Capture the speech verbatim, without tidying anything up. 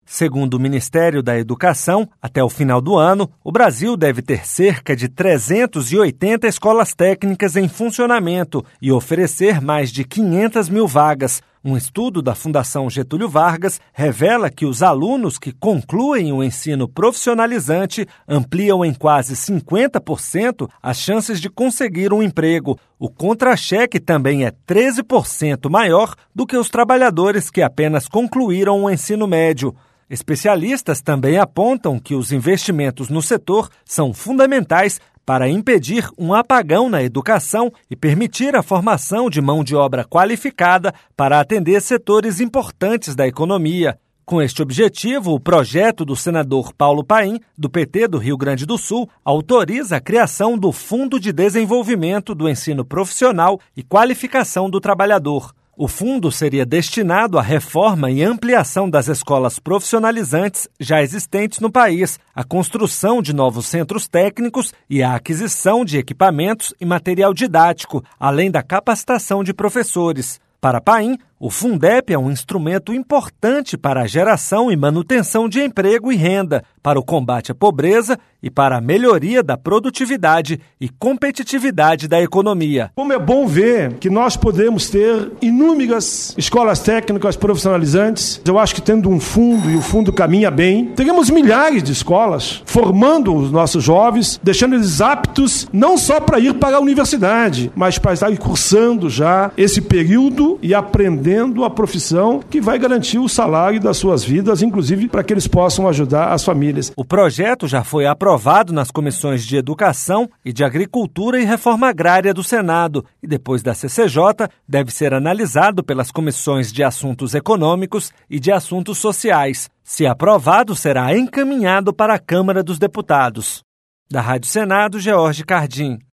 Segundo o Ministério da Educação, até o final do ano, o Brasil deve ter cerca de trezentas e oitenta escolas técnicas em funcionamento e oferecer mais de quinhentas mil vagas. Um estudo da Fundação Getúlio Vargas revela que os alunos que concluem o ensino profissionalizante ampliam em quase cinquenta por cento as chances de conseguir um emprego. O contra-cheque também é treze por cento maior do que os trabalhadores que apenas concluíram o ensino médio. Especialistas também apontam que os investimentos no setor são fundamentais para impedir um apagão na educação e permitir a formação de mão de obra qualificada para atender setores importantes da economia. Com este objetivo, o projeto do senador Paulo Paim, do P T do Rio Grande do Sul, autoriza a criação do Fundo de Desenvolvimento do Ensino Profissional e Qualificação do Trabalhador. O fundo seria destinado à reforma e ampliação das escolas profissionalizantes já existentes no país, à construção de novos centros técnicos e à aquisição de equipamentos e material didático, além da capacitação de professores. Para Paim, o Fundep é um instrumento importante para a geração e manutenção de emprego e renda, para o combate à pobreza e para a melhoria da produtividade e competitividade da economia. Como é bom ver que nós podemos ter inúmeras escolas técnicas profissionalizantes. Eu acho que tendo um fundo, e o fundo caminha bem, teremos milhares de escolas formando os nossos jovens, deixando eles aptos não só para ir para a universidade, mas para estar cursando já esse período e aprendendo a profissão que vai garantir o salário das suas vidas, inclusive para que eles possam ajudar as famílias. O projeto já foi aprovado nas comissões de Educação e de Agricultura e Reforma Agrária do Senado e depois da C C J deve ser analisado pelas comissões de Assuntos Econômicos e de Assuntos Sociais. Se aprovado, será encaminhado para a Câmara dos Deputados. Da Rádio Senado, George Cardim.